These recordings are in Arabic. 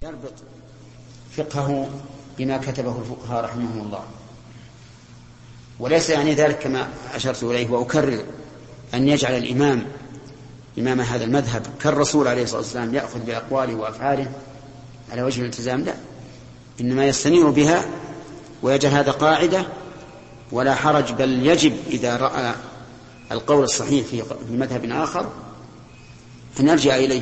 يربط فقهه بما كتبه الفقهاء رحمهم الله، وليس يعني ذلك كما أشرت إليه وأكرر أن يجعل الإمام إمام هذا المذهب كالرسول عليه الصلاة والسلام يأخذ بأقواله وأفعاله على وجه الالتزام، لا، إنما يستنير بها ويجعل هذا قاعدة ولا حرج، بل يجب إذا رأى القول الصحيح في مذهب آخر أن يرجع إليه.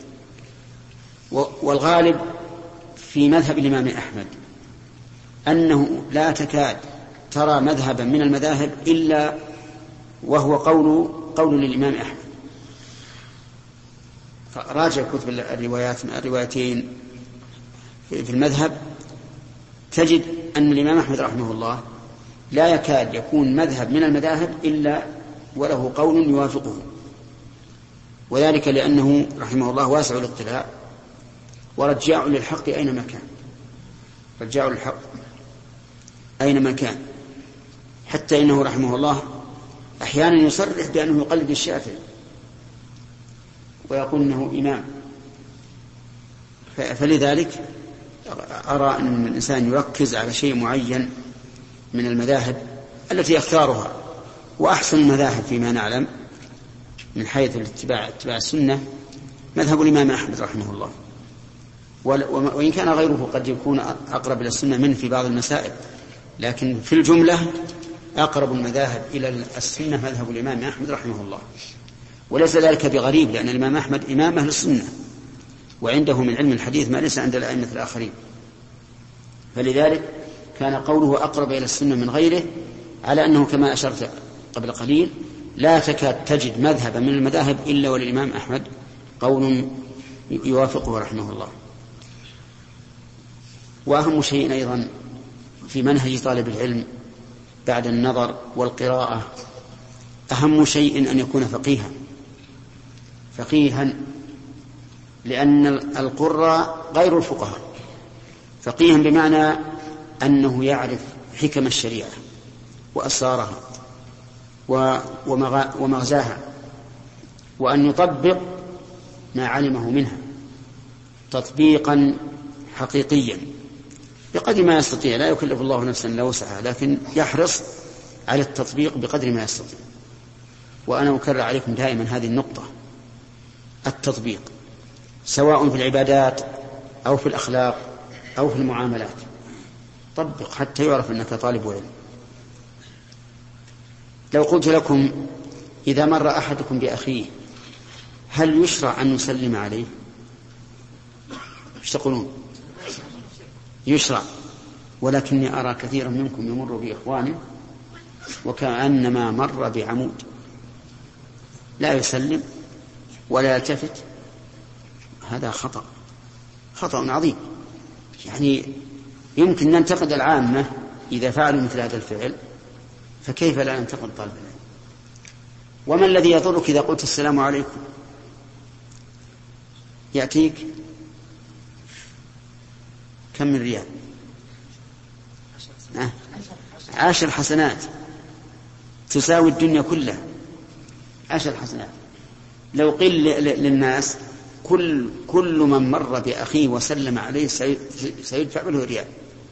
والغالب في مذهب الإمام أحمد أنه لا تكاد ترى مذهبا من المذاهب إلا وهو قول للإمام أحمد. فراجع كتب الروايتين في المذهب تجد أن الإمام أحمد رحمه الله لا يكاد يكون مذهب من المذاهب إلا وله قول يوافقه، وذلك لأنه رحمه الله واسع الاطلاع ورجاع للحق أينما كان، رجاع للحق أينما كان، حتى إنه رحمه الله أحيانا يصرح بأنه يقلد الشافعي ويقول أنه إمام. فلذلك أرى أن الإنسان يركز على شيء معين من المذاهب التي يختارها، وأحسن المذاهب فيما نعلم من حيث اتباع السنة مذهب الإمام أحمد رحمه الله، وإن كان غيره قد يكون أقرب إلى السنة منه في بعض المسائل، لكن في الجملة أقرب المذاهب إلى السنة مذهب الإمام أحمد رحمه الله. وليس ذلك بغريب، لأن الإمام أحمد إمام أهل السنة وعنده من علم الحديث ما ليس عند الأئمة الآخرين، فلذلك كان قوله أقرب إلى السنة من غيره، على أنه كما أشرت قبل قليل لا تكاد تجد مذهبا من المذاهب إلا وللإمام أحمد قول يوافقه رحمه الله. وأهم شيء أيضا في منهج طالب العلم بعد النظر والقراءة، أهم شيء أن يكون فقيها، لأن القراء غير الفقهاء، فقيها بمعنى أنه يعرف حكم الشريعة وأسرارها ومغزاها، وأن يطبق ما علمه منها تطبيقا حقيقيا بقدر ما يستطيع. لا يكلف الله نفسا إلا وسعها، لكن يحرص على التطبيق بقدر ما يستطيع. وأنا أكرر عليكم دائما هذه النقطة، التطبيق سواء في العبادات أو في الأخلاق أو في المعاملات، طبق حتى يعرف أنك طالب علم. لو قلت لكم إذا مر أحدكم بأخيه هل يشرع أن نسلم عليه؟ ايش تقولون؟ يشرع، ولكني أرى كثيرا منكم يمر بإخوانه وكأنما مر بعمود، لا يسلم ولا يلتفت. هذا خطأ عظيم، يعني يمكن ننتقد العامة إذا فعلوا مثل هذا الفعل، فكيف لا ننتقد طالب العلم؟ وما الذي يضرك إذا قلت السلام عليكم؟ يأتيك كم من ريال؟ 10 حسنات تساوي الدنيا كلها. 10 حسنات. لو قيل للناس كل من مر بأخيه وسلم عليه سيدفع له ريال،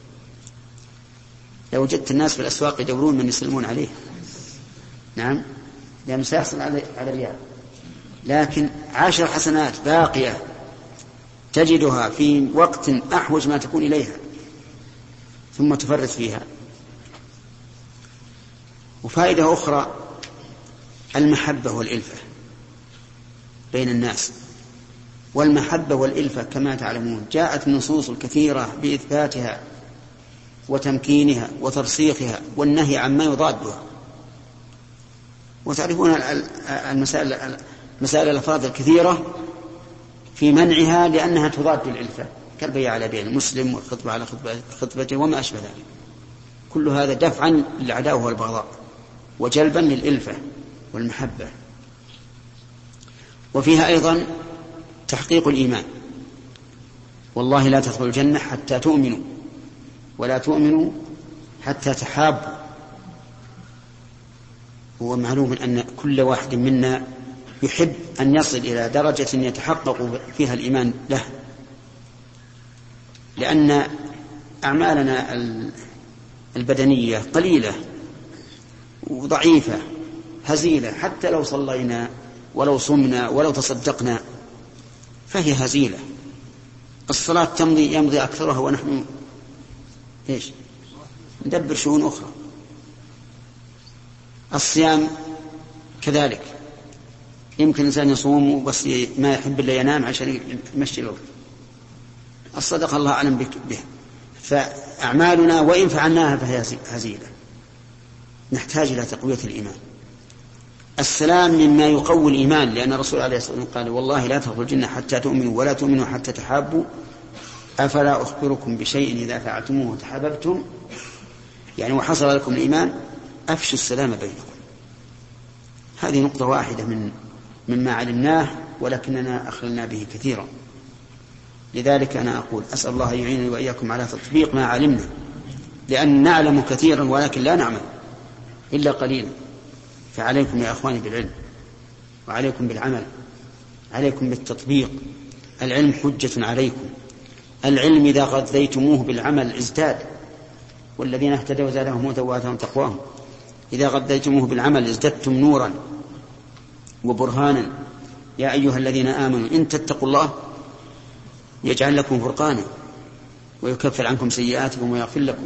لو وجدت الناس في الأسواق يدورون من يسلمون عليه، نعم، لأنه سيحصل على ريال. لكن 10 حسنات باقية تجدها في وقت أحوج ما تكون إليها ثم تفرط فيها. وفائدة أخرى المحبة والإلفة بين الناس. والمحبة والإلفة كما تعلمون جاءت النصوص الكثيرة بإثباتها وتمكينها وترسيخها والنهي عما يضادها. وتعرفون المسائل الألفاظ الكثيرة في منعها لأنها تضاد الإلفة، كالبيع على بيع المسلم والخطبة على خطبته وما أشبه ذلك. كل هذا دفعا للعداوة والبغضاء وجلبا للإلفة والمحبة. وفيها أيضا تحقيق الإيمان. والله لا تدخلوا الجنة حتى تؤمنوا ولا تؤمنوا حتى تحابوا. هو معلوم أن كل واحد منا يحب أن يصل إلى درجة يتحقق فيها الإيمان له، لأن أعمالنا البدنية قليلة وضعيفة هزيلة، حتى لو صلينا ولو صمنا ولو تصدقنا فهي هزيلة. الصلاة يمضي أكثرها ونحن ندبر شؤون أخرى. الصيام كذلك، يمكن الإنسان يصوم بس ما يحب إلا ينام عشان يمشي الوقت. الصدق الله أعلم به. فأعمالنا وإن فعلناها فهي هزيلة، نحتاج إلى تقوية الإيمان. السلام مما يقوي الإيمان، لأن الرسول عليه الصلاة والسلام قال: والله لا تدخلوا الجنة حتى تؤمنوا ولا تؤمنوا حتى تحابوا، أفلا أخبركم بشيء إذا فعلتموه تحاببتم، يعني وحصل لكم الإيمان أفشوا السلام بينكم. هذه نقطة واحدة مما علمناه، ولكننا أخلنا به كثيرا. لذلك أنا أقول أسأل الله أن يعينني وإياكم على تطبيق ما علمنا، لأن نعلم كثيرا ولكن لا نعمل إلا قليلا. فعليكم يا أخواني بالعلم، وعليكم بالعمل، عليكم بالتطبيق. العلم حجة عليكم. العلم إذا غذيتموه بالعمل ازداد، والذين اهتدوا زادهم هدى وآتاهم تقواهم. إذا غذيتموه بالعمل ازددتم نورا وبرهانا. يا أيها الذين آمنوا إن تتقوا الله يجعل لكم فرقانا ويكفر عنكم سيئاتكم ويغفر لكم.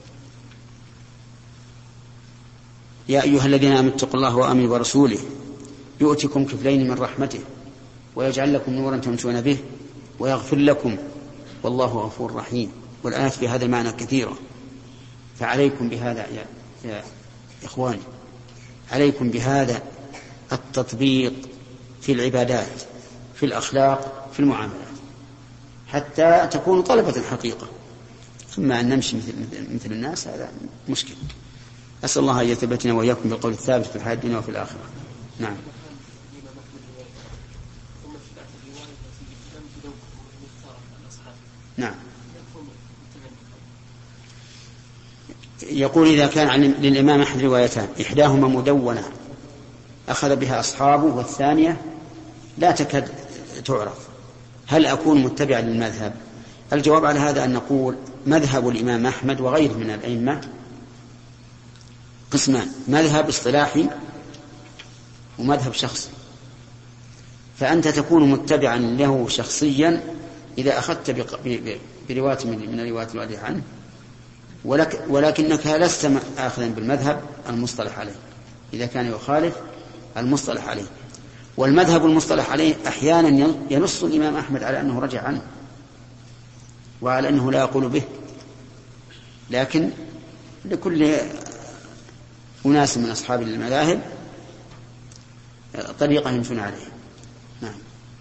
يا أيها الذين آمنوا اتقوا الله وآمنوا برسوله يؤتكم كفلين من رحمته ويجعل لكم نورا تمشون به ويغفر لكم والله غفور رحيم. والآيات في هذا المعنى كثيرة. فعليكم بهذا يا إخواني، عليكم بهذا التطبيق في العبادات، في الأخلاق، في المعاملات، حتى تكونوا طلبة الحقيقة. ثم أن نمشي مثل الناس هذا مشكل. أسأل الله أن يثبتنا وإياكم بالقول الثابت في الحياة الدنيا وفي الآخرة. نعم. نعم. يقول إذا كان للإمام أحد روايتان، إحداهما مدونة أخذ بها أصحابه والثانية لا تكاد تعرف، هل أكون متبعا للمذهب؟ الجواب على هذا أن نقول مذهب الإمام أحمد وغيره من الأئمة قسمان: مذهب اصطلاحي ومذهب شخصي. فأنت تكون متبعا له شخصيا إذا أخذت برواية من الروايات الواردة عنه، ولكنك لست آخذا بالمذهب المصطلح عليه إذا كان يخالف المصطلح عليه. والمذهب المصطلح عليه أحيانا ينص الإمام أحمد على أنه رجع عنه وعلى أنه لا يقول به، لكن لكل أناس من أصحاب المذاهب طريقة يمشون عليها. نعم.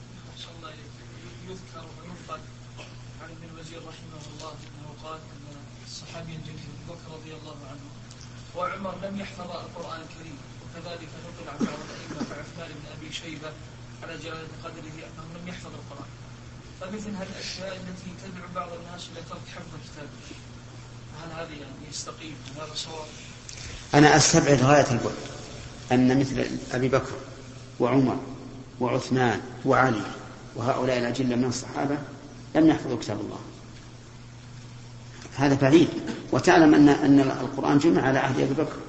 يذكر وينقل عن ابن الوزير رحمه الله أنه قال أن الصحابي الجليل أبو بكر رضي الله عنه وعمر لم يحفظ القرآن الكريم، وكذلك نقل عن بعض الأئمة كعثمان بن أبي شيبة على جلالة قدره أنه لم يحفظ القرآن. فمثل هذه الأشياء التي تدعو بعض الناس إلى ترك حفظ الكتاب، هل هذه يعني يستقيم؟ هذا صواب؟ أنا أستبعد غاية البعد أن مثل أبي بكر وعمر وعثمان وعلي وهؤلاء الأجلة من الصحابة لم يحفظوا كتاب الله، هذا بعيد. وتعلم أن القرآن جمع على عهد أبي بكر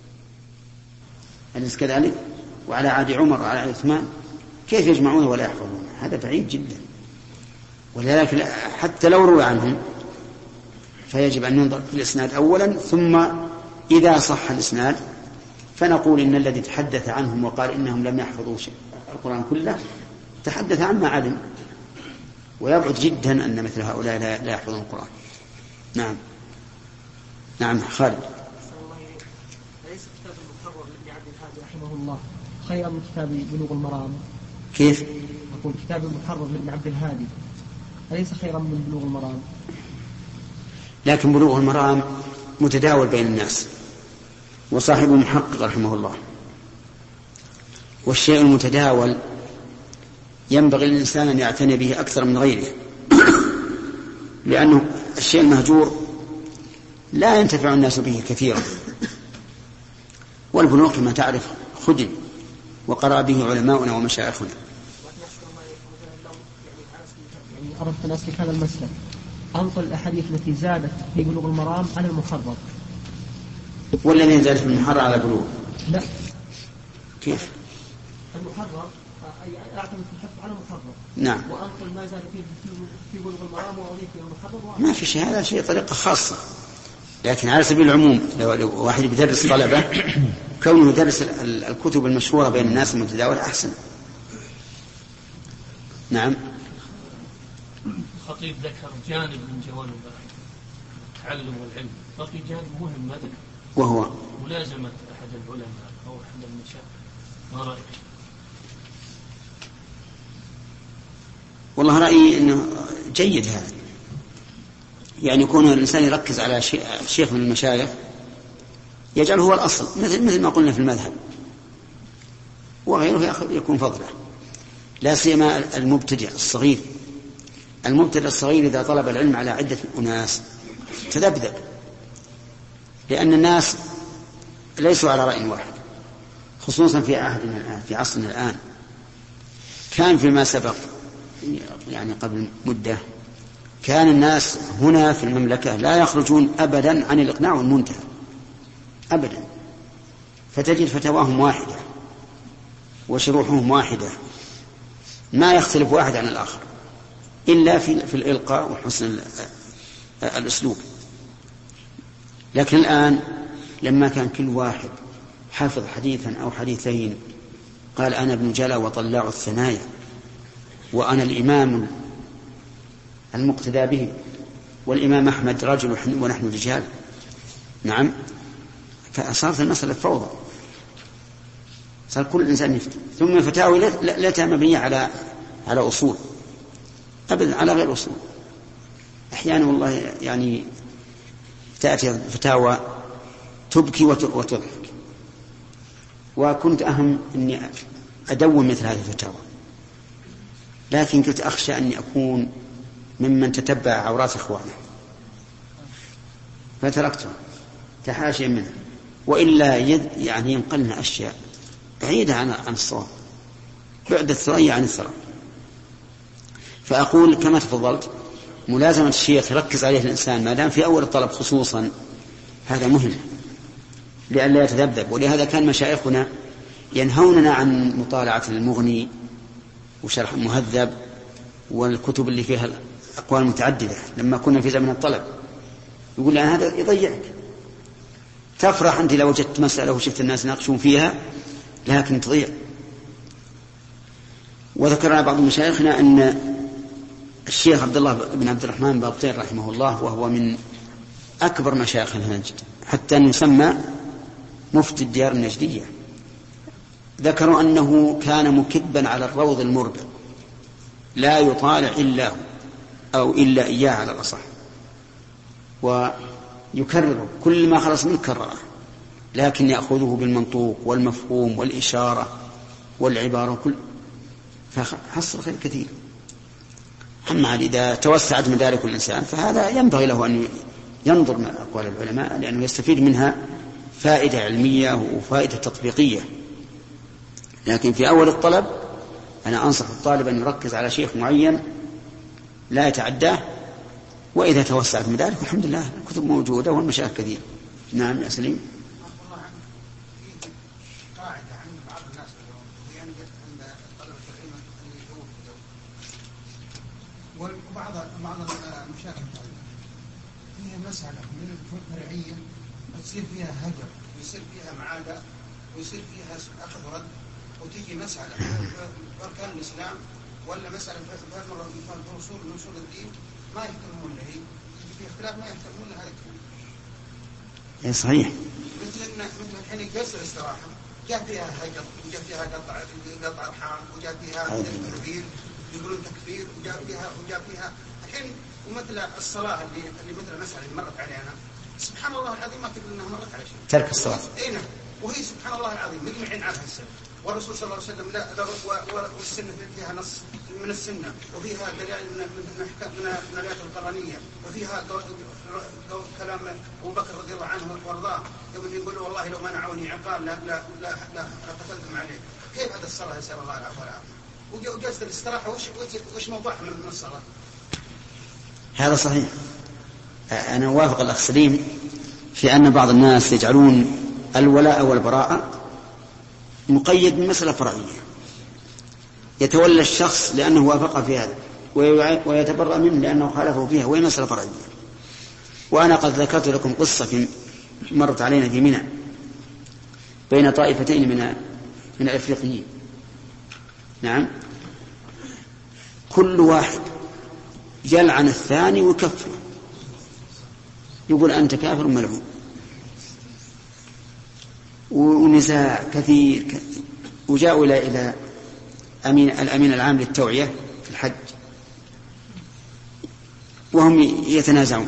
أليس كذلك؟ وعلى عهد عمر وعلى عهد عثمان، كيف يجمعونه ولا يحفظونه؟ هذا بعيد جدا. ولذلك حتى لو روى عنهم فيجب أن ننظر في الإسناد أولا، ثم إذا صح الإسناد فنقول إن الذي تحدث عنهم وقال إنهم لم يحفظوا القرآن كله تحدث عما علم، ويبعد جدا أن مثل هؤلاء لا يحفظون القرآن. نعم. نعم. خالد. أليس كتاب المحرر لابن عبد الهادي رحمه الله خيرا من كتاب بلوغ المرام؟ كيف؟ أقول كتاب المحرر لابن عبد الهادي أليس خيرا من بلوغ المرام؟ لكن بلوغ المرام متداول بين الناس، وصاحبه محقق رحمه الله. والشيء المتداول ينبغي للإنسان أن يعتني به أكثر من غيره، لأنه الشيء المهجور لا ينتفع الناس به كثيرا. والبلوغ كما تعرف خدم وقرأ به علماؤنا ومشايخنا. يعني أردت أن أسلك هذا المسلك، أنقل الأحاديث التي زادت في بلوغ المرام عن المحرر. والذين زادت في المحرر على بلوغ؟ لا. كيف؟ المحرر أعتمد في الحفظ على المحرر. نعم. وأنقل ما زاد في بلوغ المرام وأضيف إلى المحرر. ما في شيء، هذا شيء طريقة خاصة، لكن على سبيل العموم لو واحد بيدرس طلبة كونه يدرس الكتب المشهورة بين الناس المتداولة أحسن. نعم. الخطيب ذكر جانب من جوانب التعلم والعلم، بقي جانب مهم ما ذكر، وهو ملازمة أحد العلماء أو أحد المشايخ. ما رأيك؟ والله رأيي أنه جيد هذا، يعني يكون الإنسان يركز على شيخ من المشايخ يجعله هو الأصل، مثل ما قلنا في المذهب، وغيره يكون فضله. لا سيما المبتدئ الصغير. المبتدئ الصغير إذا طلب العلم على عدة أناس تذبذب، لأن الناس ليسوا على رأي واحد، خصوصا في عهدنا الآن، في عصرنا الآن. كان فيما سبق يعني قبل مدة كان الناس هنا في المملكة لا يخرجون أبدا عن الإقناع والمنتهى أبدا، فتجد فتواهم واحدة وشروحهم واحدة، ما يختلف واحد عن الآخر إلا في الإلقاء وحسن الأسلوب. لكن الآن لما كان كل واحد حافظ حديثا أو حديثين قال أنا ابن جلا وطلاع الثنايا وأنا الإمام المقتدى به، والإمام أحمد رجل ونحن رجال. نعم. فصارت المسألة فوضى، صار كل إنسان يفتي، ثم الفتاوى لا مبنية على أصول أبدا، على غير أصول. أحيانا والله يعني تأتي فتاوى تبكي وتضحك، وكنت أهم أني أدون مثل هذه الفتاوى، لكن كنت أخشى أني أكون ممن تتبع عورات إخوانه فتركتها تحاشيا منها، وإلا يعني ينقلنا أشياء بعيدة عن الصواب، بعد الثريا عن الثرى. فأقول كما تفضلت، ملازمة الشيخ يركز عليه الإنسان ما دام في أول الطلب خصوصا، هذا مهم لئلا يتذبذب. ولهذا كان مشايخنا ينهوننا عن مطالعة المغني وشرح المهذب والكتب اللي فيها أقوال متعددة لما كنا في زمن الطلب. يقول لنا هذا يضيعك، تفرح أنت لو وجدت مسألة وشفت الناس يناقشون فيها، لكن تضيع. وذكرنا بعض مشايخنا أن الشيخ عبد الله بن عبد الرحمن بابطين رحمه الله، وهو من أكبر مشايخ نجد حتى أن يسمى مفتي الديار النجدية، ذكروا أنه كان مكبا على الروض المربع لا يطالع إلا هو أو إلا إياه على الأصح، ويكرره كل ما خلص منه كرره، لكن يأخذه بالمنطوق والمفهوم والإشارة والعبارة كل، فحصل خير كثير. أما إذا توسعت مدارك الإنسان فهذا ينبغي له أن ينظر مع أقوال العلماء، لأنه يستفيد منها فائدة علمية وفائدة تطبيقية. لكن في أول الطلب أنا أنصح الطالب أن يركز على شيخ معين لا يتعداه، وإذا توسعت مدارك الحمد لله الكتب موجودة والمشايخ كثير. نعم يا سليم. وبعض المشايخ فيها مسألة من الفرعية تصير فيها هجر ويصير فيها معادة ويصير فيها أخذ ورد، وتيجي مسألة في أركان الإسلام ولا مسألة في أصول من أصول الدين ما يهتمون له، في اختلاف ما يهتمون لهذا الكلام. إيه صحيح. مثل الحين جلسة الاستراحة جاء فيها هجر وجاء فيها قطع أرحام وجاء فيها تكفير، يقولون تكفير، وجاء فيها الحين. ومثل الصلاة اللي مثل المسألة اللي مرت علينا، سبحان الله العظيم ما تقول انها مرت على شيء، ترك الصلاة. اي نعم، وهي سبحان الله العظيم مجمعين على السنة، والرسول صلى الله عليه وسلم والسنة فيها نص من السنة، وفيها دلائل من الآيات القرآنية، وفيها كلام أبو بكر رضي الله عنه وارضاه يوم يقول والله لو منعوني عقال لا قتلتم عليه. كيف هذا الصلاة يسأل الله العفو والعافية؟ وجلسة الاستراحة وش موضوعها من الصلاة؟ هذا صحيح. أنا أوافق الأخ سليم في أن بعض الناس يجعلون الولاء والبراءة مقيد بمسألة فرعية، يتولى الشخص لأنه وافق في هذا ويتبرأ منه لأنه خالفه فيها، وهي مسألة فرعية. وأنا قد ذكرت لكم قصة مرت علينا في منى بين طائفتين من الأفريقيين. نعم، كل واحد يلعن الثاني ويكفره، يقول أنت كافر ملعون، ونزاع كثير. وجاءوا إلى الأمين العام للتوعية في الحج وهم يتنازعون،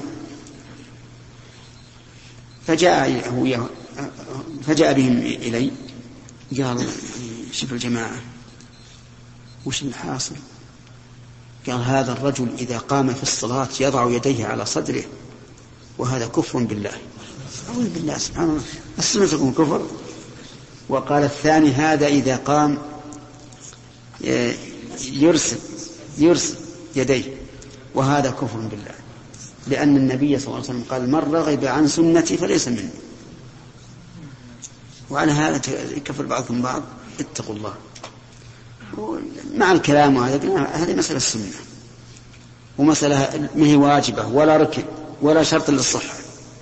فجاء بهم إلي قال شوف الجماعة وش الحاصل؟ قال هذا الرجل إذا قام في الصلاة يضع يديه على صدره وهذا كفر بالله. أعوذ بالله سبحانه الله، السنة تكون كفر. وقال الثاني هذا إذا قام يرسل يديه وهذا كفر بالله، لأن النبي صلى الله عليه وسلم قال من رغب عن سنتي فليس مني. وعلى هذا يكفر بعضكم بعض. اتقوا الله مع الكلام. هذه مسألة السنة، ومسألة ما هي واجبة ولا ركن ولا شرط للصحة.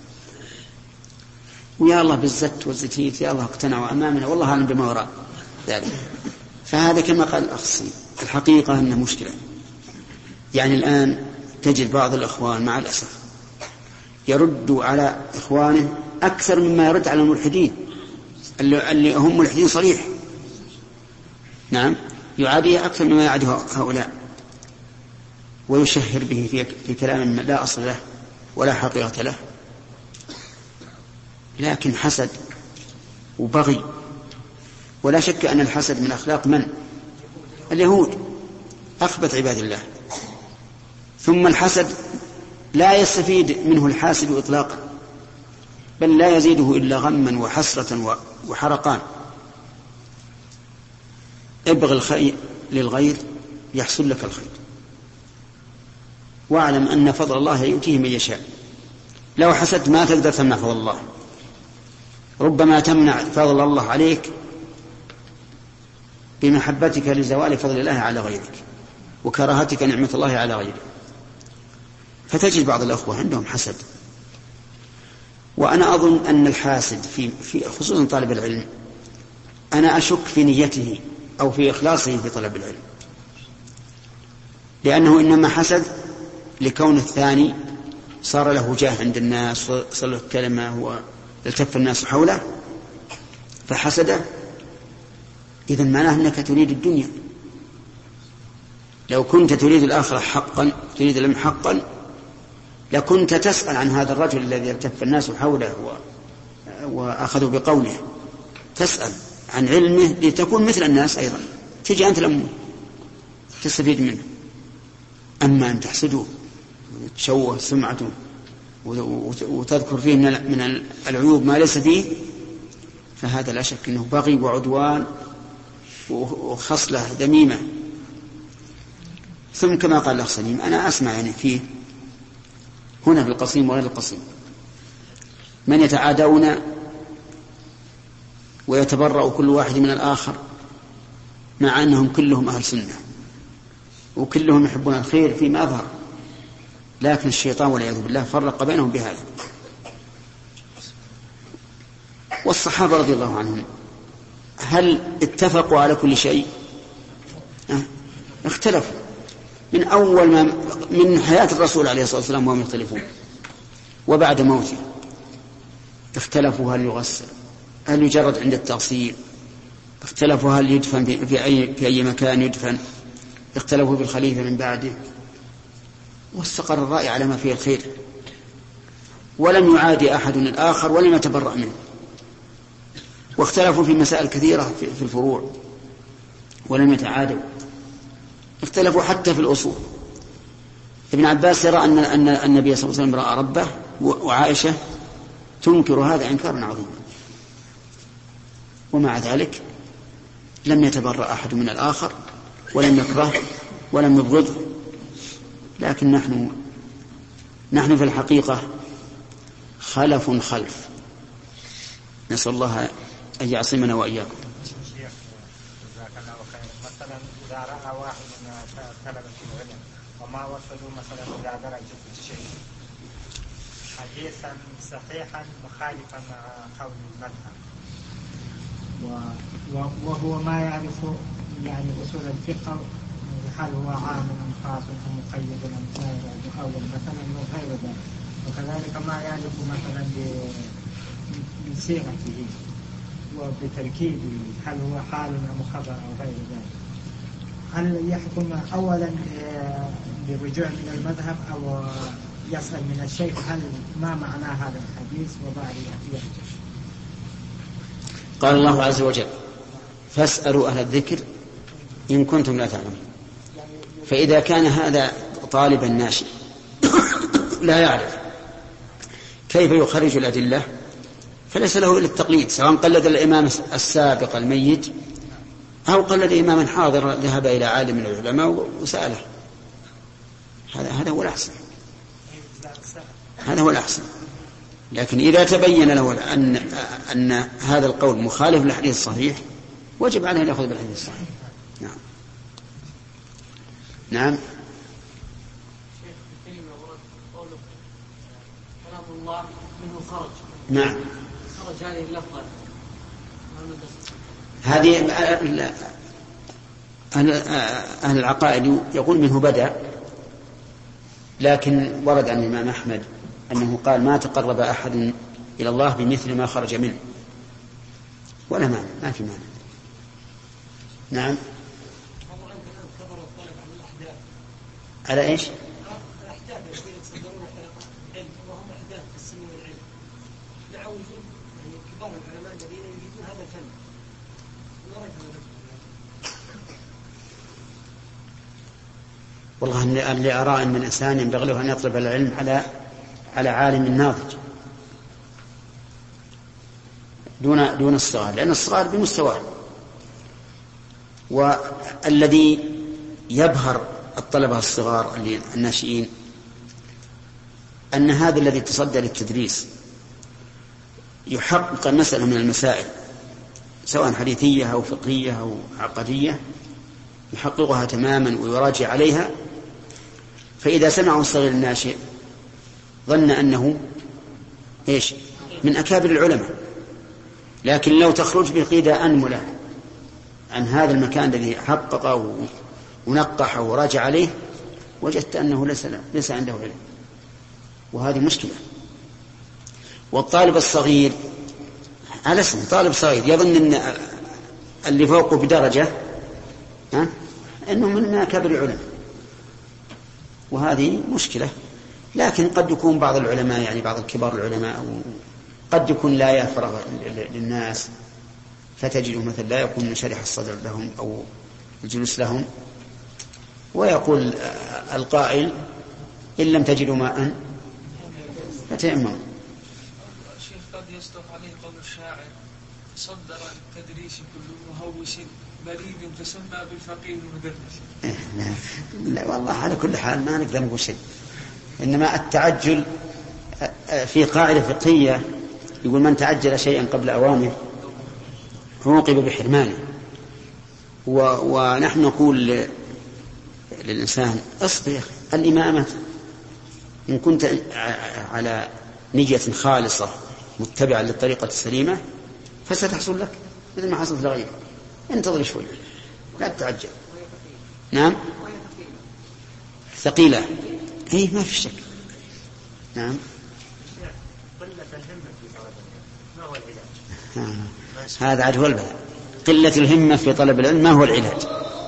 ويا الله بالزت والزتيت يا الله اقتنعوا أمامنا والله أعلم بما وراء ذلك. فهذا كما قال الأخ الحقيقة أنه مشكلة. يعني الآن تجد بعض الأخوان مع الأسف يرد على إخوانه أكثر مما يرد على الملحدين اللي هم ملحدين صريح. نعم، يعاديه أكثر مما يعاده هؤلاء، ويشهر به في كلام لا أصل له ولا حقيقة له، لكن حسد وبغي. ولا شك أن الحسد من أخلاق من؟ اليهود، أخبث عباد الله. ثم الحسد لا يستفيد منه الحاسد إطلاقا، بل لا يزيده إلا غما وحسرة وحرقان. ابغ الخير للغير يحصل لك الخير، واعلم أن فضل الله يؤتيه من يشاء. لو حسدت ما تقدر تمنع فضل الله، ربما تمنع فضل الله عليك بمحبتك لزوال فضل الله على غيرك وكراهتك نعمة الله على غيرك. فتجد بعض الأخوة عندهم حسد. وأنا أظن أن الحاسد في خصوصا طالب العلم، أنا أشك في نيته أو في إخلاصه في طلب العلم، لأنه إنما حسد لكون الثاني صار له جاه عند الناس وصار له كلمة والتف الناس حوله فحسده. إذن معناه أنك تريد الدنيا. لو كنت تريد الآخرة حقا، تريد العلم حقا، لكنت تسأل عن هذا الرجل الذي التف الناس حوله وأخذوا بقوله، تسأل عن علمه لتكون مثل الناس أيضا، تجي أنت لم تستفيد منه. أما أن تحسده وتشوه سمعته وتذكر فيه من العيوب ما ليس فيه، فهذا لا شك أنه بغي وعدوان وخصلة ذميمة. ثم كما قال الأخ سليم، أنا أسمع يعني فيه هنا في القصيم وغير القصيم من يتعادون ويتبرأ كل واحد من الآخر، مع أنهم كلهم أهل سنة وكلهم يحبون الخير فيما أظهر، لكن الشيطان والعياذ بالله فرق بينهم بهذا. والصحابة رضي الله عنهم هل اتفقوا على كل شيء؟ اختلفوا من أول ما من حياة الرسول عليه الصلاة والسلام وهم يختلفون، وبعد موته اختلفوا هل يغسل، هل يجرد عند التغسيل، اختلفوا هل يدفن في أي مكان يدفن، اختلفوا في الخليفة من بعده، واستقر الرأي على ما فيه الخير، ولم يعادي أحد الآخر ولم يتبرأ منه. واختلفوا في مسائل كثيرة في الفروع ولم يتعادوا. اختلفوا حتى في الأصول. ابن عباس يرى أن النبي صلى الله عليه وسلم رأى ربه، وعائشة تنكر هذا إنكارا عظيما، ومع ذلك لم يتبرأ أحد من الآخر ولم يكره ولم يبغضه. لكن نحن نحن في الحقيقة خلف خلف، نسأل الله أن يعصمنا وإياكم. مثلا إذا رأى واحد من طلبة العلم وما وصلوا مثلا إلى درجة الشيء حديثا صحيحا مخالفا مع قول المذهب، وهو ما يعرف يعني أصول الفقه، هل هو عام أم خاص أم مقيد أم مؤول مثلا وغير ذلك، وكذلك ما يعرف مثلا بصيغته وبتركيبه هل هو حال أم خبر أو غير ذلك، هل يحكم أولا بالرجوع من المذهب أو يسأل من الشيخ هل ما معنى هذا الحديث وبعد يحكم؟ قال الله عز وجل: فاسألوا أهل الذكر إن كنتم لا تعلمون. فإذا كان هذا طالبا ناشئ لا يعرف كيف يخرج الأدلة فليس له إلا التقليد، سواء قلد الإمام السابق الميت أو قلد إماما حاضر ذهب إلى عالم من العلماء وسأله. هذا هو الأحسن، هذا هو الأحسن. لكن إذا تبين له أن هذا القول مخالف للحديث الصحيح وجب عليه أن يأخذ بالحديث الصحيح. نعم. نعم. كلام الله منه خرج. نعم. خرج هذه اللفظة. هذه أهل العقائد يقول منه بدأ، لكن ورد عن الإمام أحمد أنه قال: ما تقرب أحد إلى الله بمثل ما خرج منه، ولا معنى، ما في معنى. نعم. على إيش؟ الأحداث الذين يتصدرون العلم وهم أحداث في السن والعلم، دعوا يعني كبار العلماء الذين يريدون هذا الفن. والله اللي أرى أن الإنسان ينبغي له أن يطلب العلم على عالم ناضج دون الصغار، لأن الصغار بمستواه. والذي يبهر الطلبة الصغار الناشئين أن هذا الذي تصدى للتدريس يحقق المسألة من المسائل سواء حديثية أو فقهية أو عقدية، يحققها تماما ويراجع عليها. فإذا سمعه الصغير الناشئ ظن أنه إيش؟ من أكابر العلماء، لكن لو تخرج بقيدة أنملة عن هذا المكان الذي حقق ونقح وراجع عليه وجدت أنه ليس عنده علم، وهذه مشكلة. والطالب الصغير على اسم طالب صغير يظن أن اللي فوقه بدرجة أنه من أكابر العلماء، وهذه مشكلة. لكن قد يكون بعض العلماء يعني بعض الكبار العلماء قد يكون لا يفرغ للناس، فتجده مثلا لا يكون منشرح الصدر لهم أو الجلوس لهم، ويقول القائل: إن لم تجدوا ماء فتيمموا. الشيخ قد يصدق عليه قول الشاعر: صدر التدريس كل مهوس بريد تسمى بالفقيه المدرس. لا والله، على كل حال ما نقدر نقول شيء، إنما التعجل في قاعدة فقهية يقول: من تعجل شيئا قبل أوانه عوقب بحرمانه. ونحن نقول للإنسان: اصبر، الإمامة إن كنت على نية خالصة متبعة للطريقة السليمة فستحصل لك مثل ما حصلت لغيرك. انتظر شوي، لا تتعجل. نعم. ثقيلة، هي ما في شك. نعم. هذا عاد هو البلاء، قلة الهمة في طلب العلم. ما هو العلاج؟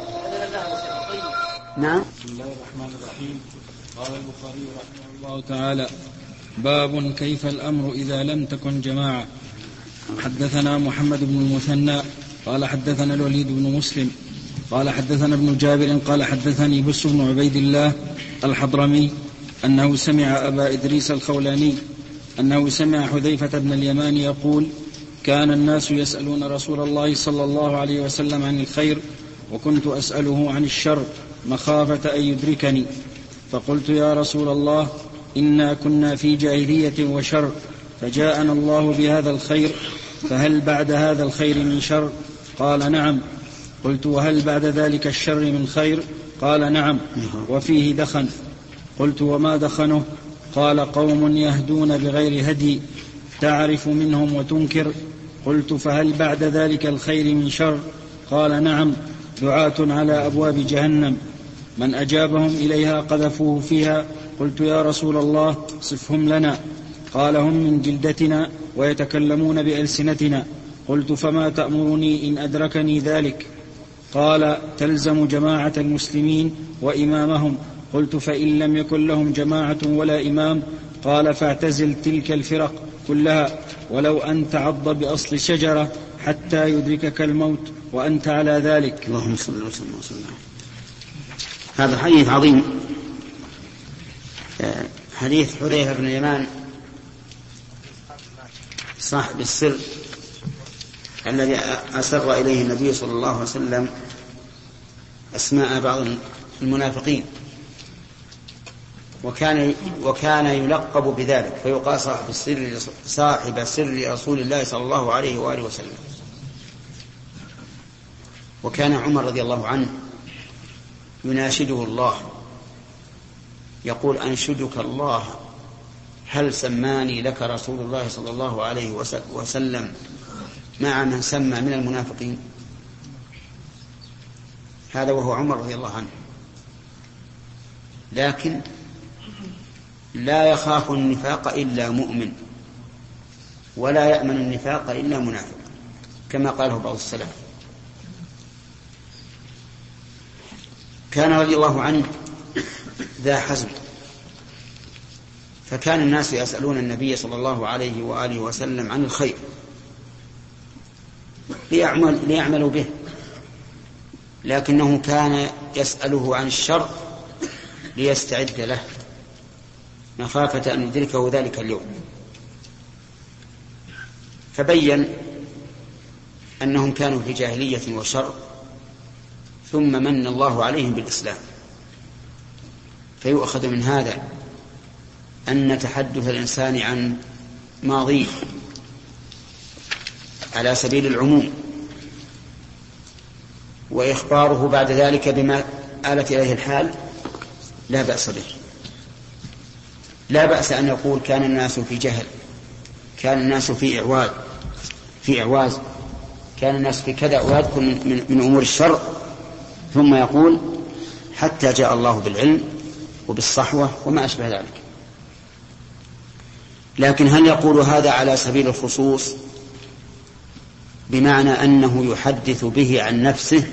نعم. بسم الله الرحمن الرحيم. قال البخاري رحمه الله تعالى: باب كيف الأمر إذا لم تكن جماعة. حدثنا محمد بن المثنى قال حدثنا الوليد بن مسلم قال حدثنا ابن جابر قال حدثني بس بن عبيد الله الحضرمي أنه سمع أبا إدريس الخولاني أنه سمع حذيفة بن اليمان يقول: كان الناس يسألون رسول الله صلى الله عليه وسلم عن الخير وكنت أسأله عن الشر مخافة أن يدركني، فقلت: يا رسول الله، إنا كنا في جاهلية وشر فجاءنا الله بهذا الخير فهل بعد هذا الخير من شر؟ قال نعم. قلت وهل بعد ذلك الشر من خير؟ قال نعم وفيه دخن. قلت وما دخنه؟ قال قوم يهدون بغير هدي تعرف منهم وتنكر. قلت فهل بعد ذلك الخير من شر؟ قال نعم دعاة على أبواب جهنم من أجابهم إليها قذفوه فيها. قلت يا رسول الله صفهم لنا. قال هم من جلدتنا ويتكلمون بألسنتنا. قلت فما تأمرني إن أدركني ذلك؟ قال تلزم جماعة المسلمين وإمامهم. قلت فإن لم يكن لهم جماعة ولا إمام؟ قال فاعتزل تلك الفرق كلها ولو أن تعض بأصل شجرة حتى يدركك الموت وأنت على ذلك. اللهم صل وسلم وسلم. هذا حديث عظيم، حديث حذيفة بن اليمان صاحب السر الذي أسر إليه النبي صلى الله عليه وسلم أسماء بعض المنافقين، وكان يلقب بذلك فيقال صاحب سر رسول الله صلى الله عليه وآله وسلم. وكان عمر رضي الله عنه يناشده الله يقول أنشدك الله هل سماني لك رسول الله صلى الله عليه وسلم مع من سمى من المنافقين؟ هذا وهو عمر رضي الله عنه، لكن لا يخاف النفاق إلا مؤمن ولا يأمن النفاق إلا منافق كما قاله بعض السلف. كان رضي الله عنه ذا حزم، فكان الناس يسألون النبي صلى الله عليه وآله وسلم عن الخير ليعملوا به، لكنه كان يسأله عن الشر ليستعد له مخافة أن يدركه ذلك اليوم. فبين أنهم كانوا في جاهلية وشر ثم من الله عليهم بالإسلام. فيؤخذ من هذا أن تحدث الإنسان عن ماضيه على سبيل العموم وإخباره بعد ذلك بما آلت إليه الحال لا بأس به. لا بأس أن يقول كان الناس في جهل، كان الناس في إعواز، كان الناس في كذا، ويذكر من أمور الشر، ثم يقول حتى جاء الله بالعلم وبالصحوة وما أشبه ذلك. لكن هل يقول هذا على سبيل الخصوص بمعنى أنه يحدث به عن نفسه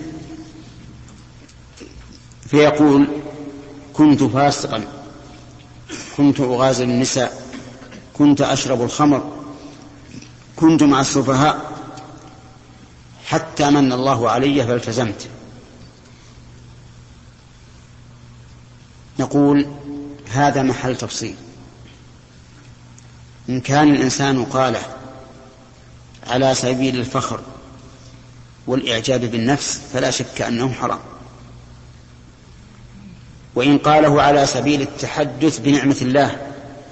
فيقول كنت فاسقا، كنت أغازل النساء، كنت أشرب الخمر، كنت مع السفهاء حتى من الله علي فالتزمت؟ نقول هذا محل تفصيل. إن كان الإنسان قاله على سبيل الفخر والإعجاب بالنفس فلا شك أنه حرام، وإن قاله على سبيل التحدث بنعمة الله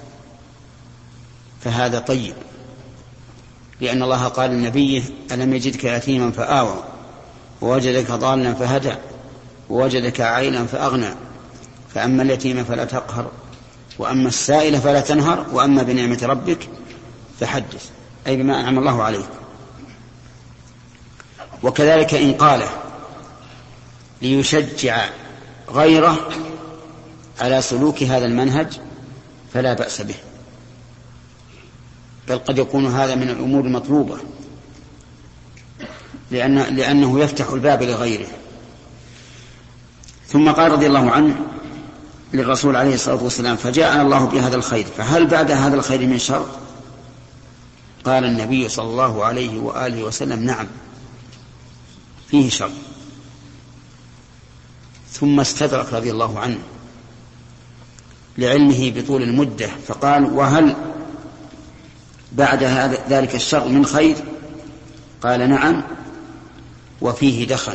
فهذا طيب، لأن الله قال لنبيه ألم يجدك يتيما فآوى ووجدك ضالا فهدى ووجدك عائلا فأغنى فأما اليتيم فلا تقهر وأما السائل فلا تنهر وأما بنعمة ربك فحدث، أي بما أنعم الله عليك. وكذلك إن قاله ليشجع غيره على سلوك هذا المنهج فلا بأس به، بل قد يكون هذا من الأمور المطلوبة لأنه يفتح الباب لغيره. ثم قال رضي الله عنه للرسول عليه الصلاة والسلام فجاءنا الله بهذا الخير فهل بعد هذا الخير من شر؟ قال النبي صلى الله عليه وآله وسلم نعم فيه شر. ثم استدرك رضي الله عنه لعلمه بطول المدة فقال وهل بعد ذلك الشر من خير؟ قال نعم وفيه دخن،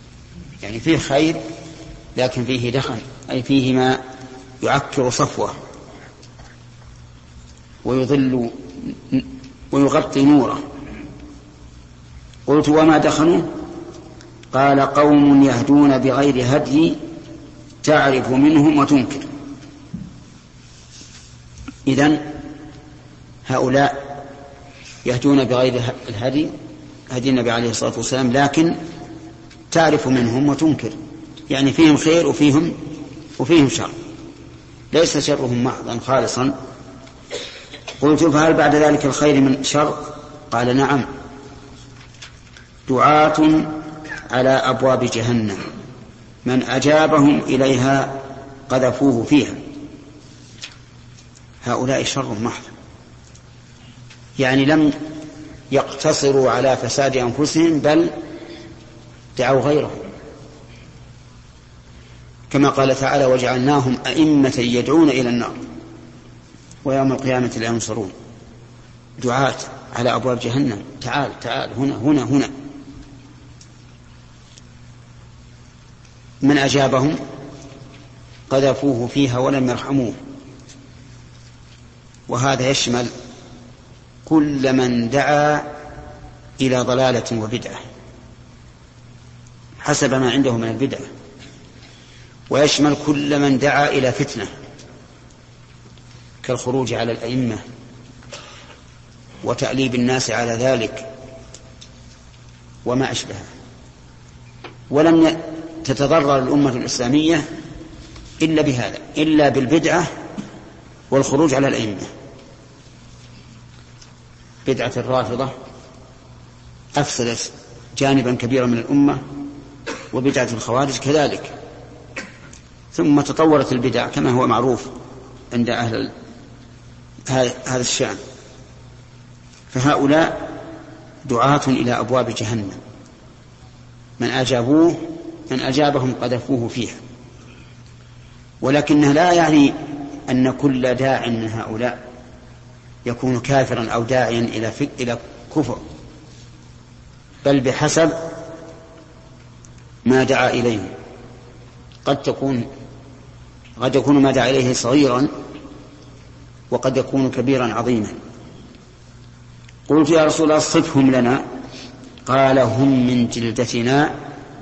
يعني فيه خير لكن فيه دخن، أي فيه ما يعكر صفوه. ويضل ويغطي نوره. قلت وما دخلوا؟ قال قوم يهدون بغير هدي تعرف منهم وتنكر. إذن هؤلاء يهدون بغير الهدي، هدي النبي عليه الصلاة والسلام، لكن تعرف منهم وتنكر، يعني فيهم خير وفيهم شر، ليس شرهم محضا خالصا. قلت فهل بعد ذلك الخير من شر؟ قال نعم، دعاة على أبواب جهنم من أجابهم إليها قذفوه فيها. هؤلاء شر محض، يعني لم يقتصروا على فساد أنفسهم بل دعوا غيرهم، كما قال تعالى وجعلناهم أئمة يدعون إلى النار ويوم القيامة لا ينصرون. دعاة على أبواب جهنم، تعال هنا من أجابهم قذفوه فيها ولم يرحموه. وهذا يشمل كل من دعا إلى ضلالة وبدعة حسب ما عنده من البدعة، ويشمل كل من دعا إلى فتنة كالخروج على الأئمة وتأليب الناس على ذلك وما أشبهه. ولم تتضرر الأمة الإسلامية إلا بهذا، إلا بالبدعة والخروج على الأئمة. بدعة الرافضة أفسدت جانبا كبيرا من الأمة، وبدعة الخوارج كذلك، ثم تطورت البدع كما هو معروف عند أهل هذا الشأن. فهؤلاء دعاة إلى أبواب جهنم من أجابهم قذفوه فيها. ولكنها لا يعني أن كل داع من هؤلاء يكون كافرا أو داعيا إلى كفر، بل بحسب ما دعا إليه. قد يكون ما دعا إليه صغيرا، وقد يكون كبيرا عظيما. قلت يا رسول الله صفهم لنا. قال هم من جلدتنا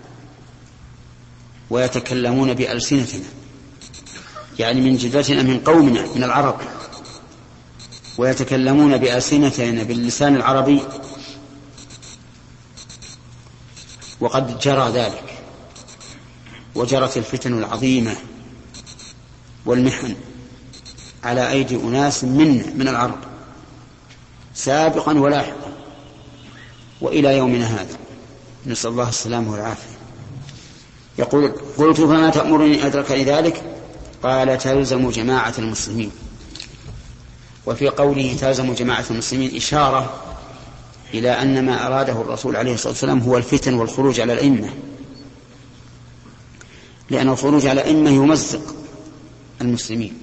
ويتكلمون بألسنتنا، يعني من جلدتنا من قومنا من العرب، ويتكلمون بألسنتنا باللسان العربي. وقد جرى ذلك، وجرت الفتن العظيمة والمحن على أيدي أناس من العرب سابقا ولاحقا وإلى يومنا هذا، نسأل الله السلامة والعافية. يقول قلت فما تأمرني أدركني ذلك؟ قال تلزم جماعة المسلمين. وفي قوله تلزم جماعة المسلمين إشارة إلى أن ما أراده الرسول عليه الصلاة والسلام هو الفتن والخروج على الأئمة، لأن الخروج على الأئمة يمزق المسلمين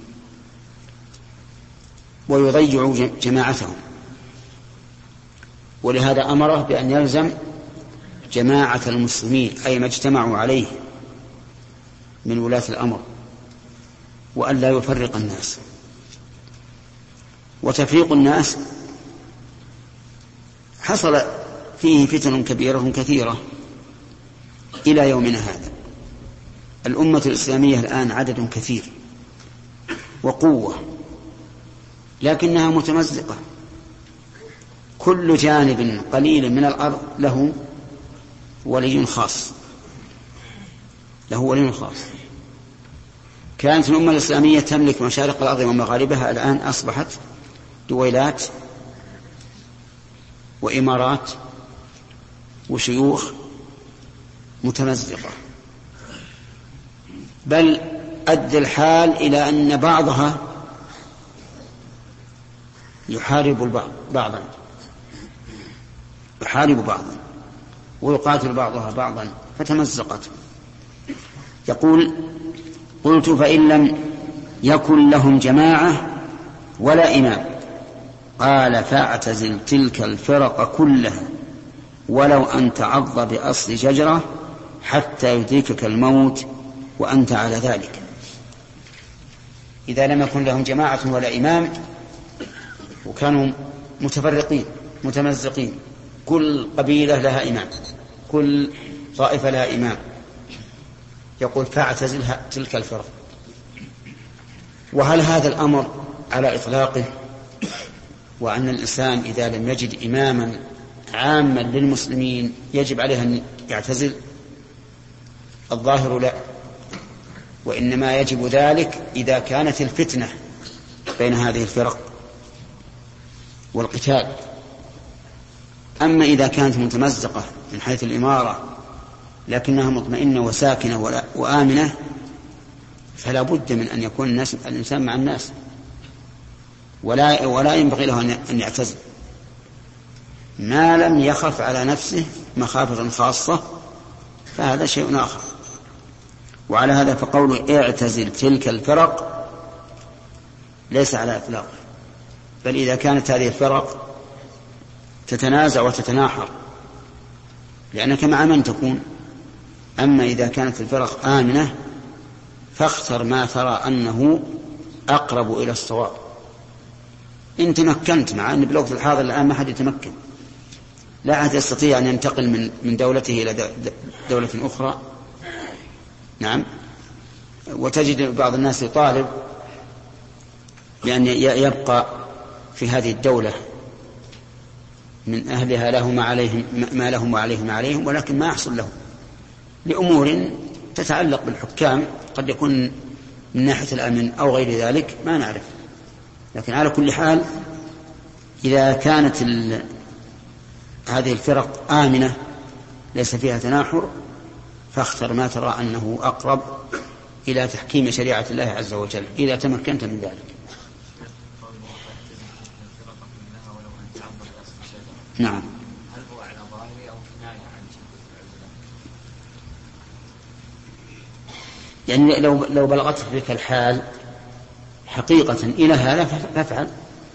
ويضيع جماعتهم، ولهذا أمره بأن يلزم جماعة المسلمين، أي ما اجتمعوا عليه من ولاة الأمر، وأن لا يفرق الناس. وتفريق الناس حصل فيه فتن كبيرة كثيرة إلى يومنا هذا. الأمة الإسلامية الآن عدد كثير وقوة، لكنها متمزقة، كل جانب قليل من الأرض له ولي خاص، كانت الأمة الإسلامية تملك مشارق الأرض ومغاربها، الآن أصبحت دويلات وإمارات وشيوخ متمزقة، بل أدى الحال إلى أن بعضها يحارب بعضا ويقاتل بعضها بعضا، فتمزقت. يقول قلت فإن لم يكن لهم جماعة ولا إمام؟ قال فاعتزل تلك الفرق كلها ولو أن تعض بأصل شجرة حتى يدركك الموت وأنت على ذلك. إذا لم يكن لهم جماعة ولا إمام وكانوا متفرقين متمزقين، كل قبيلة لها إمام، كل طائفة لها إمام، يقول فاعتزلها تلك الفرق. وهل هذا الأمر على إطلاقه، وأن الإنسان إذا لم يجد إماما عاما للمسلمين يجب عليه أن يعتزل؟ الظاهر لا، وإنما يجب ذلك إذا كانت الفتنة بين هذه الفرق والقتال. أما إذا كانت متمزقة من حيث الإمارة لكنها مطمئنة وساكنة وآمنة فلا بد من أن يكون الإنسان مع الناس، ولا ينبغي له أن يعتزل ما لم يخف على نفسه مخافة خاصة، فهذا شيء آخر. وعلى هذا فقول اعتزل تلك الفرق ليس على إطلاق، بل إذا كانت هذه الفرق تتنازع وتتناحر لأنك مع من تكون. أما إذا كانت الفرق آمنة فاختر ما ترى أنه أقرب إلى الصواب. إن تمكنت، مع أن بالوقت الحاضر الآن ما حد يتمكن، لا أحد يستطيع أن ينتقل من دولته إلى دولة أخرى. نعم. وتجد بعض الناس يطالب بأن يبقى في هذه الدولة من أهلها له ما لهم وعليهم ما عليهم، ولكن ما يحصل له لأمور تتعلق بالحكام، قد يكون من ناحية الأمن أو غير ذلك ما نعرف. لكن على كل حال إذا كانت هذه الفرق آمنة ليس فيها تناحر فاختر ما ترى أنه أقرب إلى تحكيم شريعة الله عز وجل إذا تمكنت من ذلك. نعم. هل هو على ظاهري أو كناية عن يعني لو بلغت بك الحال حقيقة إلى هذا فافعل.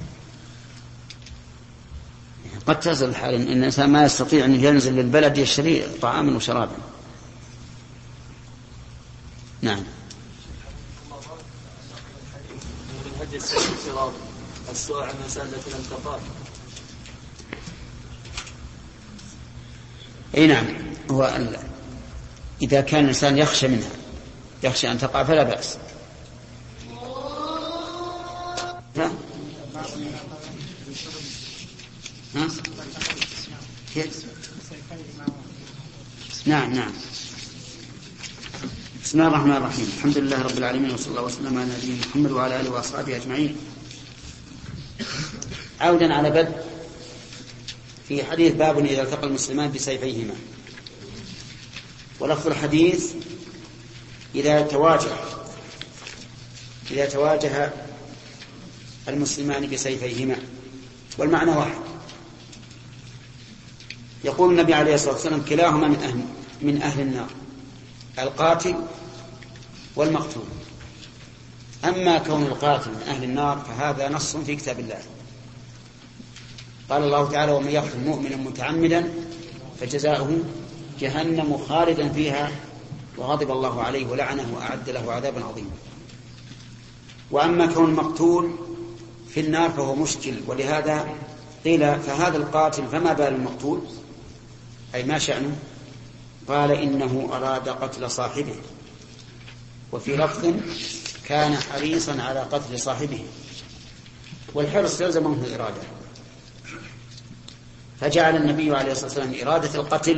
قد تصل الحال إن الإنسان ما يستطيع أن ينزل للبلد يشتري طعاما وشرابا. نعم. السؤال عن مسألة الانتقال. أي نعم. هو إذا كان الإنسان يخشى منها، يخشى أن تقع فلا بأس. ها؟ ها؟ نعم. بسم الله الرحمن الرحيم. الحمد لله رب العالمين، وصلى الله وسلم على نبينا محمد وعلى آله وأصحابه أجمعين. عودا على بدء في حديث باب إذا التقى المسلمان بسيفيهما. ولفظ الحديث إذا تواجه المسلمان بسيفيهما، والمعنى واحد. يقول النبي عليه الصلاة والسلام كلاهما من أهل النار، القاتل والمقتول. أما كون القاتل من أهل النار فهذا نص في كتاب الله. قال الله تعالى ومن يقتل مؤمنا متعمدا فجزاؤه جهنم خالدا فيها وغضب الله عليه ولعنه وأعد له عذابا عظيما. وأما كون المقتول في النار فهو مشكل، ولهذا قيل فهذا القاتل فما بال المقتول، أي ما شأنه؟ قال إنه أراد قتل صاحبه، وفي لفظ كان حريصا على قتل صاحبه، والحرص يلزمه الإرادة. فجعل النبي عليه الصلاة والسلام إرادة القتل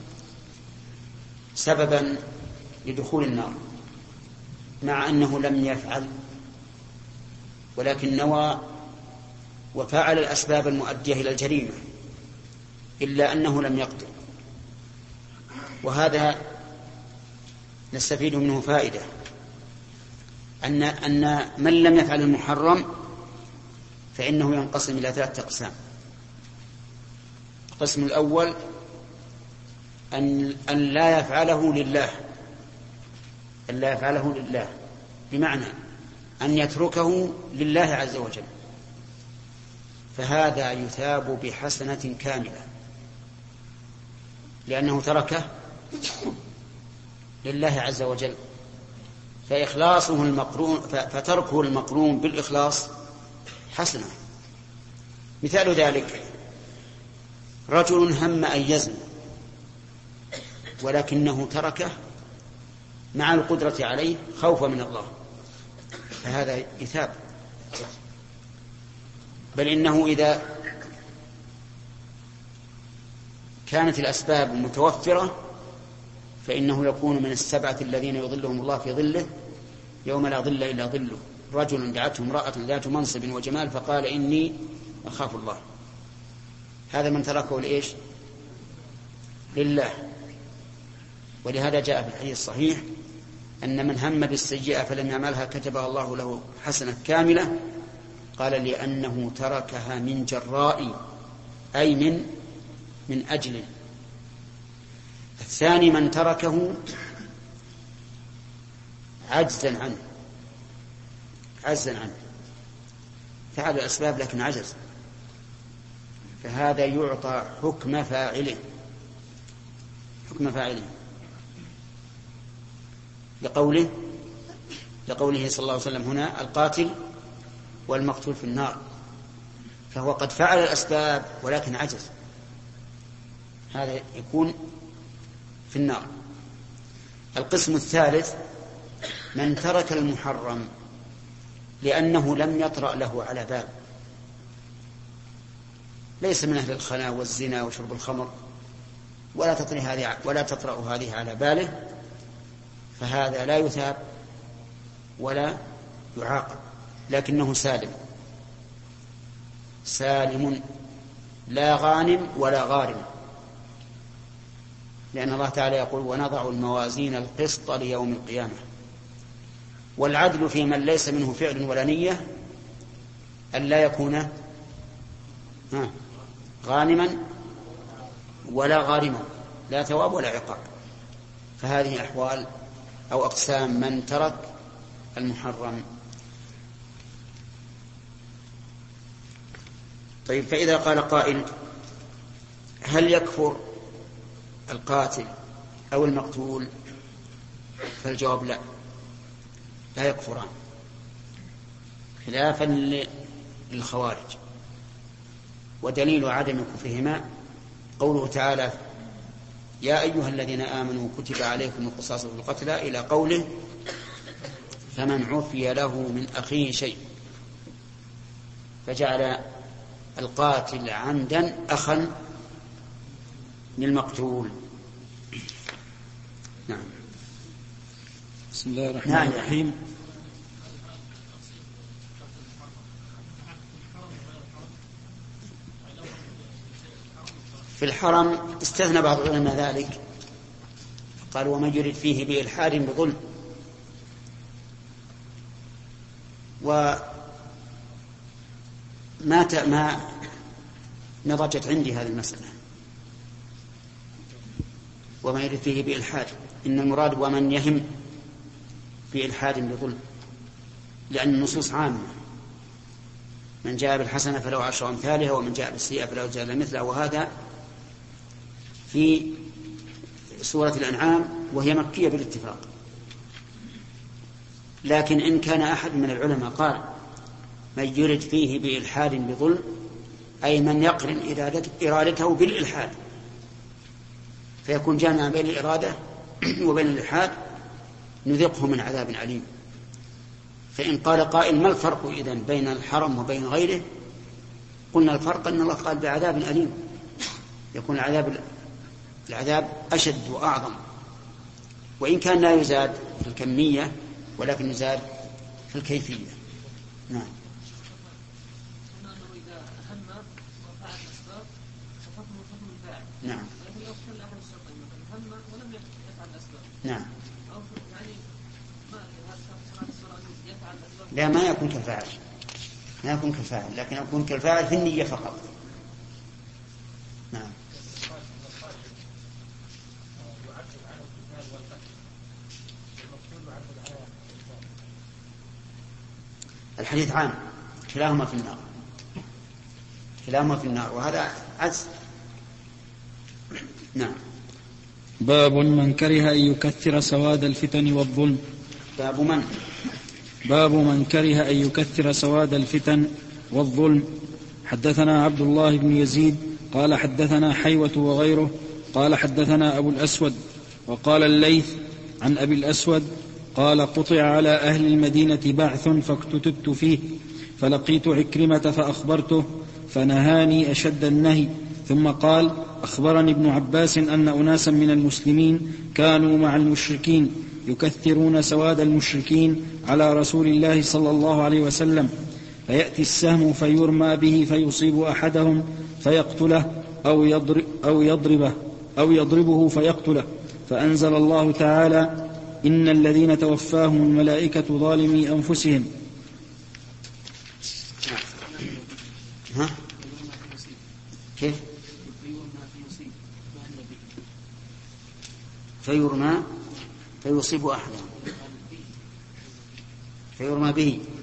سببا لدخول النار، مع أنه لم يفعل، ولكن نوى وفعل الأسباب المؤدية إلى الجريمة، إلا أنه لم يقتل. وهذا نستفيد منه فائدة، أن من لم يفعل المحرم فإنه ينقسم إلى 3 أقسام. القسم الأول أن لا يفعله لله، بمعنى أن يتركه لله عز وجل، فهذا يثاب بحسنة كاملة لأنه تركه لله عز وجل. فتركه المقرون بالإخلاص حسنة، مثال ذلك رجل هم أن يزني ولكنه تركه مع القدرة عليه خوفا من الله، فهذا يثاب. بل إنه إذا كانت الأسباب متوفرة فإنه يكون من السبعة الذين يظلهم الله في ظله يوم لا ظل إلا ظله. رجل دعته امرأة ذات منصب وجمال فقال إني أخاف الله، هذا من تركه لإيش؟ لله. ولهذا جاء في الحديث الصحيح أن من هم بالسيئة فلم يعملها كتبها الله له حسنة كاملة، قال لأنه تركها من جراء أي من أجل. الثاني من تركه عجزا عنه فعل الأسباب لكن عجز، فهذا يعطى حكم فاعله لقوله صلى الله عليه وسلم هنا القاتل والمقتول في النار، فهو قد فعل الأسباب ولكن عجز، هذا يكون في النار. القسم الثالث من ترك المحرم لأنه لم يطرأ له على بال، ليس من أهل الخنا والزنا وشرب الخمر ولا تطرأ هذه على باله، فهذا لا يثاب ولا يعاقب، لكنه سالم لا غانم ولا غارم، لأن الله تعالى يقول ونضع الموازين القسط ليوم القيامة. والعدل في من ليس منه فعل ولا نية أن لا يكون غانما ولا غارما، لا ثواب ولا عقاب. فهذه أحوال أو أقسام من ترك المحرم. طيب، فإذا قال قائل هل يكفر القاتل أو المقتول؟ فالجواب لا يكفران، خلافا للخوارج. ودليل عدم كفرهما قوله تعالى يا أيها الذين آمنوا كتب عليكم القصاص في القتلى إلى قوله فمن عفي له من أخيه شيء، فجعل القاتل عمدا أخا للمقتول. نعم. بسم الله الرحمن الرحيم. في الحرم استثنى بعض العلماء ذلك، قالوا ومن يرد فيه بإلحاد بظلم. ما نضجت عندي هذه المسألة، وما يرد فيه بإلحاد، إن المراد ومن يهم بإلحاد بظلم، لأن النصوص عامة، من جاء بالحسنة فله 10 أمثالها ومن جاء بالسيئة فله جزاء مثلها، وهذا في سورة الأنعام وهي مكية بالاتفاق. لكن إن كان أحد من العلماء قال من يرد فيه بإلحاد بظلم أي من يقرن إرادته بالإلحاد، فيكون جامعا بين الإرادة وبين الإلحاد، نذقه من عذاب عليم. فإن قال قائل ما الفرق إذن بين الحرم وبين غيره؟ قلنا الفرق أن الله قال بعذاب أليم، يكون العذاب أشد وأعظم، وإن كان لا يزاد في الكمية ولكن يزاد في الكيفية. نعم. نعم. نعم. لا، ما يكون كالفاعل، لكن يكون كالفاعل في النية فقط. نعم. الحديث عام، كلاهما في النار، وهذا عجز. نعم. باب من كره أن يكثر سواد الفتن والظلم. باب من كره أن يكثر سواد الفتن والظلم. حدثنا عبد الله بن يزيد قال حدثنا حيوة وغيره قال حدثنا أبو الأسود وقال الليث عن أبي الأسود قال قطع على أهل المدينة بعث فاكتتبت فيه فلقيت عكرمة فأخبرته فنهاني أشد النهي، ثم قال أخبرني ابن عباس أن أناسا من المسلمين كانوا مع المشركين يكثرون سواد المشركين على رسول الله صلى الله عليه وسلم، فيأتي السهم فيرمى به فيصيب أحدهم فيقتله أو يضربه فيقتله، فأنزل الله تعالى إن الذين توفاهم الملائكة ظالمي أنفسهم. كيف؟ فيرمى فيصيب أحدهم فيرمى به